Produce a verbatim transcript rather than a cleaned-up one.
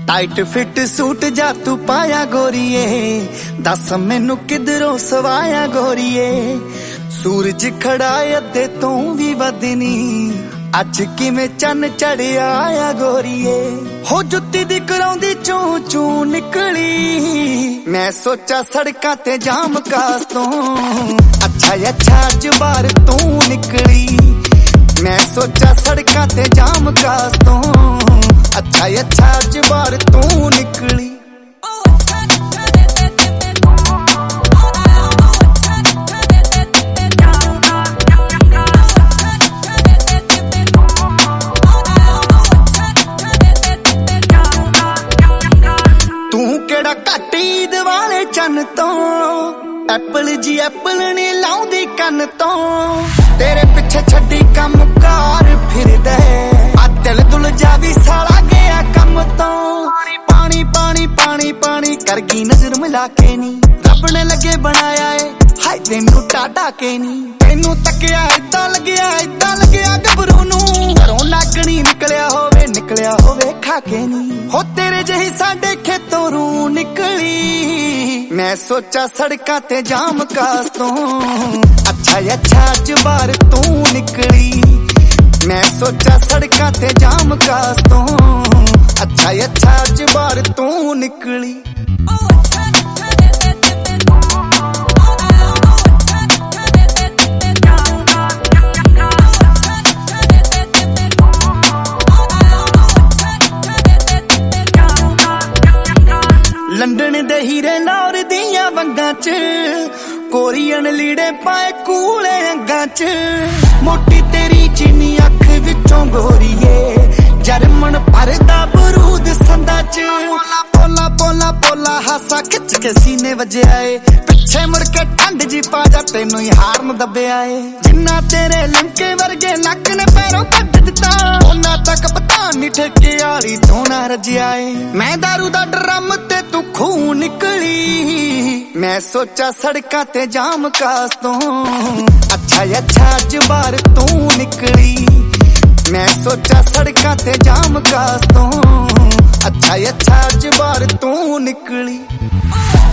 Tight fit suit जा तू पाया गोरीए, दस मैनू किधरों सवाया गोरीए। सूरज खड़ा अद्धे तो भी वधनी, अज किवें चन चढ़िया आया गोरीए। हो जुत्ती दी कराउंदी चू चू निकली, मैं सोचा सड़कां ते जाम कास तो, अच्छा अच्छा अज बाहर तू निकली। मैं सोचा सड़कां ते जाम कास तो, अच्छा अच्छा अज बाहर तू निकली। घट ईद वाले चन तो, एप्पल जी एप्पल ने लाउंदी कन तो, तेरे पिछे छड्डी कम कार फिरदे, आ दिल दुल जा भी साला गया कम तो। पानी पानी पानी पानी कर गई नजर मिला के नी, रब ने लगे बनाया है हाय तेनू टाटा के नी। तेनू तकिया इदा लग्या इदा लग्या गबरू नू, घरों नागणी निकलिया होवे निकलिया होवे खा के नी। हो तेरे जही साडे खेतों रू निकली, मैं सोचा सड़कां ते जाम कास तो, अच्छा अच्छा अज बाहर तू निकली। मैं सोचा सड़कां ते जाम कास तो, अच्छा अच्छा अज बाहर तू निकली। लंडन दे हीरे लाहौर दियां वंगां च, कोरियन लीड़े पाए कूले अंगां च। मोटी तेरी चीनी अख विचों गोरीए, जर्मन भरदा बरूद संदा च। पोला पोला पोला हासा खिच के सीने वजया ए, पिछे मुड़ के ठंड जी पा जा तेनू ही हारन दब्या ए। जिन्ना तेरे लंके वर्गे लक ने पैरों कट दिता, उन्ना तक पता नहीं ठेके आली तो ना रजिया ए। मैं दारू दा ड्रम ते तू खून निकली, मैं सोचा सड़कां ते जाम कास तो, अच्छा अच्छा अज बाहर तू निकली। मैं सोचा सड़कां ते जाम कास तो, अच्छा अच्छा अज बाहर तू निकली।